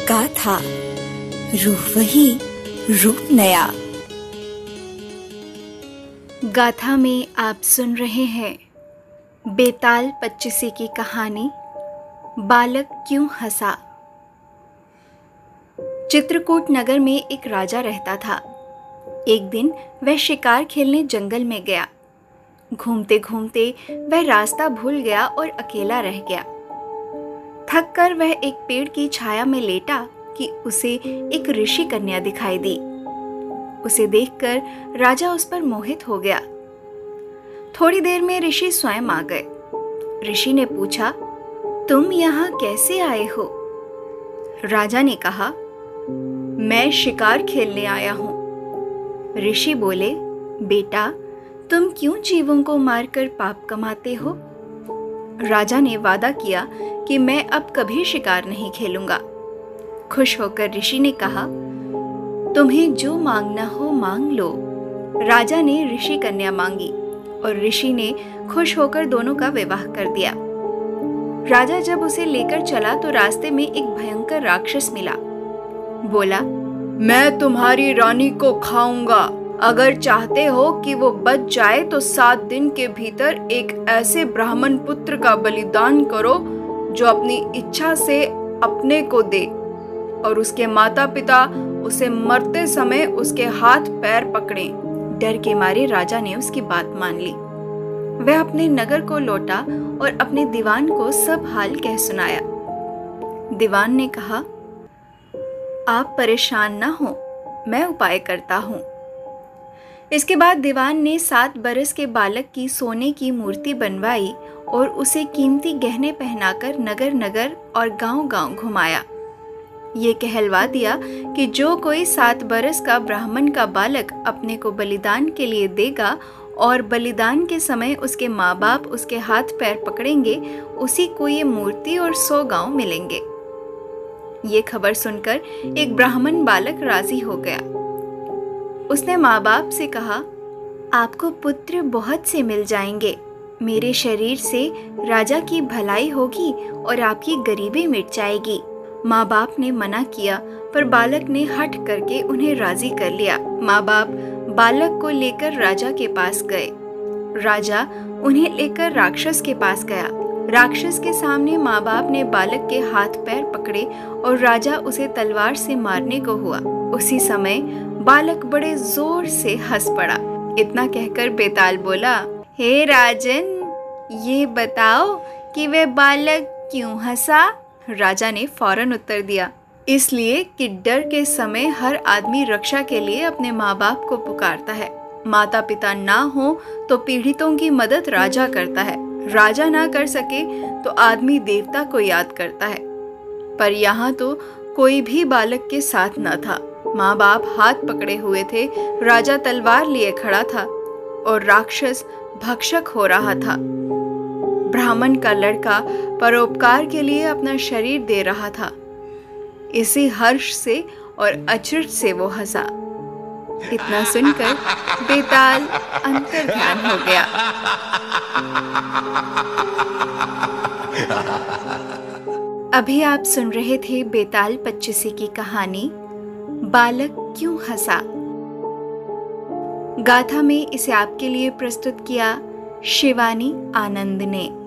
गाथा, रूह वही, रूप नया। गाथा में आप सुन रहे हैं बेताल पच्चीसी की कहानी बालक क्यों हंसा। चित्रकूट नगर में एक राजा रहता था। एक दिन वह शिकार खेलने जंगल में गया। घूमते घूमते वह रास्ता भूल गया और अकेला रह गया। थक कर वह एक पेड़ की छाया में लेटा कि उसे एक ऋषि कन्या दिखाई दी। उसे देखकर राजा उस पर मोहित हो गया। थोड़ी देर में ऋषि स्वयं आ गए। ऋषि ने पूछा, तुम यहाँ कैसे आए हो? राजा ने कहा, मैं शिकार खेलने आया हूँ। ऋषि बोले, बेटा, तुम क्यों जीवों को मारकर पाप कमाते हो? राजा ने वादा किया कि मैं अब कभी शिकार नहीं खेलूंगा। खुश होकर ऋषि ने कहा, तुम्हें जो मांगना हो मांग लो। राजा ने ऋषि कन्या मांगी और ऋषि ने खुश होकर दोनों का विवाह कर दिया। राजा जब उसे लेकर चला तो रास्ते में एक भयंकर राक्षस मिला। बोला, मैं तुम्हारी रानी को खाऊंगा। अगर चाहते हो कि वो बच जाए तो 7 दिन के भीतर एक ऐसे ब्राह्मण पुत्र का बलिदान करो जो अपनी इच्छा से अपने को दे। और उसके माता पिता उसे मरते समय उसके हाथ पैर पकड़ें। डर के मारे राजा ने उसकी बात मान ली। वह अपने नगर को लौटा और अपने दीवान को सब हाल कह सुनाया। दीवान ने कहा, आप परेशान ना हो, मैं उपाय करता हूँ। इसके बाद दीवान ने 7 बरस के बालक की सोने की मूर्ति बनवाई और उसे कीमती गहने पहनाकर नगर नगर और गांव-गांव घुमाया। ये कहलवा दिया कि जो कोई 7 बरस का ब्राह्मण का बालक अपने को बलिदान के लिए देगा और बलिदान के समय उसके माँ बाप उसके हाथ पैर पकड़ेंगे, उसी को ये मूर्ति और 100 गांव मिलेंगे। ये खबर सुनकर एक ब्राह्मण बालक राजी हो गया। उसने माँ बाप से कहा, आपको पुत्र बहुत से मिल जाएंगे। मेरे शरीर से राजा की भलाई होगी और आपकी गरीबी मिट जाएगी। माँ बाप ने मना किया पर बालक ने हठ करके उन्हें राजी कर लिया। माँ बाप बालक को लेकर राजा के पास गए। राजा उन्हें लेकर राक्षस के पास गया। राक्षस के सामने माँ बाप ने बालक के हाथ पैर पकड़े और राजा उसे तलवार से मारने को हुआ। उसी समय बालक बड़े जोर से हंस पड़ा। इतना कहकर बेताल बोला, हे राजन, ये बताओ कि वह बालक क्यों हंसा? राजा ने फौरन उत्तर दिया, इसलिए कि डर के समय हर आदमी रक्षा के लिए अपने माँ बाप को पुकारता है। माता पिता ना हो तो पीड़ितों की मदद राजा करता है। राजा ना कर सके तो आदमी देवता को याद करता है। पर यहाँ तो कोई भी बालक के साथ न था। माँ बाप हाथ पकड़े हुए थे, राजा तलवार लिए खड़ा था और राक्षस भक्षक हो रहा था। ब्राह्मण का लड़का परोपकार के लिए अपना शरीर दे रहा था। इसी हर्ष से और अचरज से वो हंसा। इतना सुनकर बेताल अंतर्ध्यान हो गया। अभी आप सुन रहे थे बेताल पच्चीसी की कहानी बालक क्यों हंसा। गाथा में इसे आपके लिए प्रस्तुत किया शिवानी आनंद ने।